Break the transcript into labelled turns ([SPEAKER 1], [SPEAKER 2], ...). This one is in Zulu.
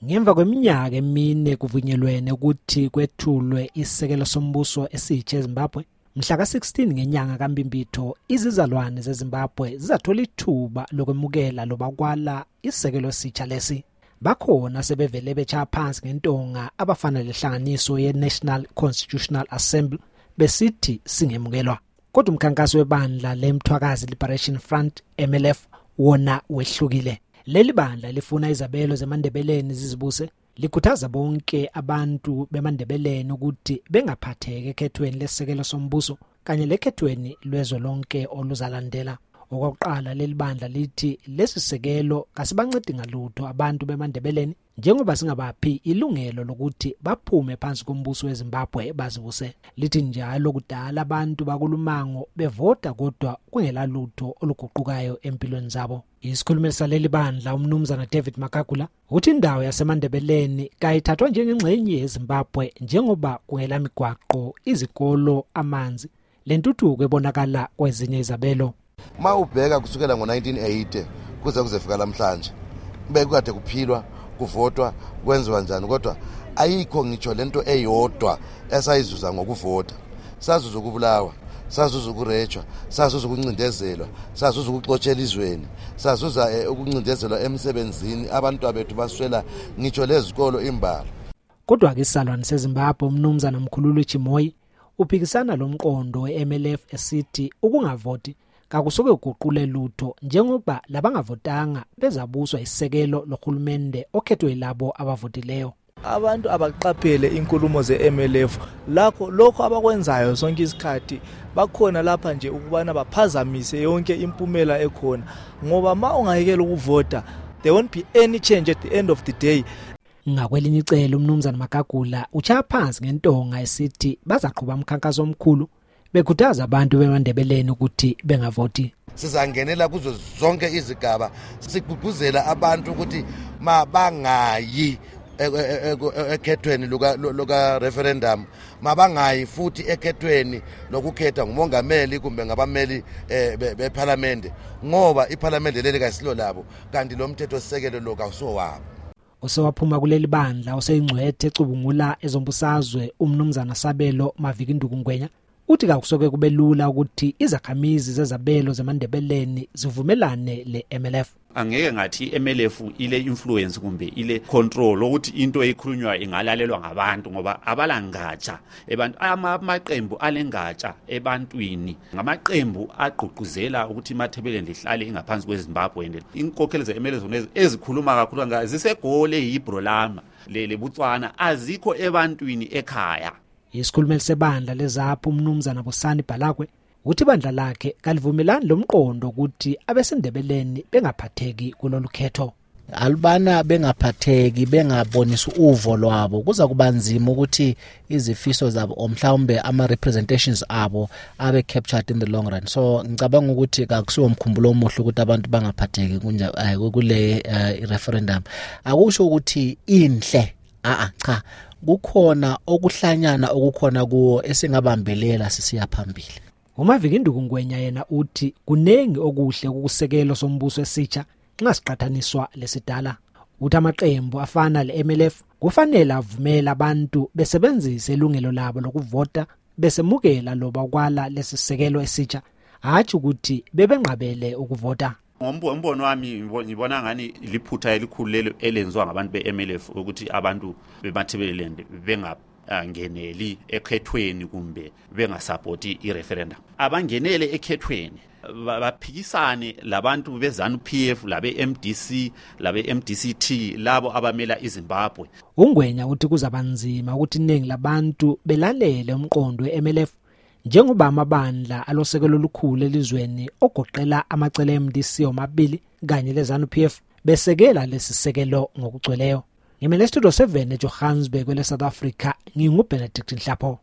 [SPEAKER 1] Ngemva kweminyaka emine kuvunyelwene ukuthi kwethulwe isisekelo sombuso esitsha eZimbabwe, mhla ka-16 ngenyanga kaMbimbitho, izizalwane zeZimbabwe zizathola ithuba lokwemukela lobakwala isisekelo esitsha lesi. Bakhona sebevele betshaya phansi ngentonga abafana lehlanganiso ye-National Constitutional Assembly besithi singemukelwa. Kodwa umkhankaso webandla leMthwakazi Liberation Front MLF wona wehlukile. Leli bandla lifuna izabelo zeMandebeleni zizibuse, likhuthaza bonke abantu beMandebeleni ukuthi bengaphatheki ekhethweni lesisekelo sombuso kanye lekhethweni lwezwe lonke oluzalandela. Okokuqala, leli bandla lithi lesi sekelo kasibancedi ngalutho abantu beMandebeleni njengoba singabaphi ilungelo lokuthi baphume phansi kombuso weZimbabwe bazibuse. Lithi njalo kudala abantu bakulumango bevota kodwa kungela lutho oluguqukayo empilweni zabo. Isikhulumeli saleli bandla umnumzana David Makagula uthi indawo yaseMandebeleni kayithathwa njengengxenye yeZimbabwe njengoba kungela migwaqo, izikolo, amanzi, lentuthuko ebonakala kwezinye izabelo.
[SPEAKER 2] Ma ubheka kusukela ngo-1980 kuze kuzefika namhlanje bekade kuphilwa kuvotwa kwenziwa njani, kodwa ayikho ngitsho lento eyodwa esayizuza ngokuvota. Sazuza ukubulawa, sazuza ukurejwa, sazuza ukuncindezelwa, sazuza ukuxotshela izweni, sazuza ukuncindezelwa emsebenzini, abantu abethu baswela ngitsho lezikolo imbalo.
[SPEAKER 1] Kodwa-ke isalwane seZimbabwe umnumzana Mkhululi Chimoyi uphikisana lo mqondo we-MLF esithi ukungavoti kakusoke kuguqule lutho njengoba labangavotanga bezabuswa isisekelo lohulumende okhethwe labo abavotileyo.
[SPEAKER 3] Abantu abaqaphele inkulumo ze-MLF lokho abakwenzayo sonke isikhathi bakhona lapha nje ukubana baphazamise yonke impumela ekhona, ngoba ma ungayekela ukuvota there won't be any change at the end of the day.
[SPEAKER 1] Ngakwelinye icele umnumzana Makagula uchaya phansi ngentonga esithi bazaqhuba umkhankaso omkhulu bekhuthaza abantu beMandebeleni ukuthi bengavoti.
[SPEAKER 2] Sizangenela kuzo zonke izigaba sigqugquzela abantu ukuthi mabangayi ekhethweni loka referendum, mabangayi futhi ekhethweni lokukhetha ngumongameli kumbe ngabameli beParliament, ngoba iParliament leli kayisilo labo kanti lo mthetho sisekelo lo kawusowabo.
[SPEAKER 1] Usewaphuma kuleli bandla oseyingcwethe ecubungula ezombusazwe umnumzana Sabelo Mavikinduku Ngwenya uthi kakusoke kube lula ukuthi izakhamizi zezabelo zeMandebeleni zivumelane le-MLF.
[SPEAKER 4] Angeke ngathi iMLF ile influence kumbe ile control ukuthi into ekhulunywa ingalalelwa ngabantu, ngoba abalangatsha abantu amaqembu alengatsha ebantwini, ngamaqembu agqugquzela ukuthi iMathebeleni lihlale ingaphansi kweZimbabwe. Inkokheli ze-MLF ezikhuluma kakhulu ngazisegole yiBrolama leButswana azikho ebantwini ekhaya.
[SPEAKER 1] Isikhulumeli sebandla lezapho umnumzana Busani Balakwe uthi bandla lakhe kalivumelani lo mqondo ukuthi abesindebeleni bengaphatheki kulolu khetho.
[SPEAKER 5] Albana bengaphatheki, bengabonisa uvo lwabo, kuza kuba nzima ukuthi izifiso zabo omhlawumbe ama representations abo abe captured in the long run. So ngicabanga ukuthi akusiwo umkhumbulo omuhle ukuthi abantu bangaphatheki kule referendum. Akusho ukuthi inhle, cha, kukhona okuhlanyana okukhona kuwo esingabambelela sisiya phambili.
[SPEAKER 1] uMavikinduku Ngwenya yena uthi kunengi okuhle ukusekelo sombuso esitsha nxa siqhathaniswa lesidala. Uthi amaqembu afana le-MLF kufanele avumela abantu besebenzise ilungelo labo lokuvota besemukela lobakwala lesisekelo esitsha, hathi ukuthi bebenqabele ukuvota.
[SPEAKER 4] Ngombono wami ngibona ngani liphutha elikhulu lelo elenziwa ngabantu be-MLF ukuthi abantu beMathebeleni bengangeneli ekhethweni kumbe bengasapoti ireferendum. Abangenele ekhethweni baphikisane labantu beZANU-PF labe-MDC labe-MDCT labo abamela iZimbabwe.
[SPEAKER 1] uNgwenya uthi kuzabanzima ukuthi iningi labantu belalele umqondo we-MLF njengoba amabandla alosekelo olukhulu elizweni ogoqela amacele MDC omabili kanye leZANU-PF besekela lesisekelo ngokugcweleyo. Ngimele Studio 7 eJohannesburg, South Africa, nginguBenedict Nhlapho.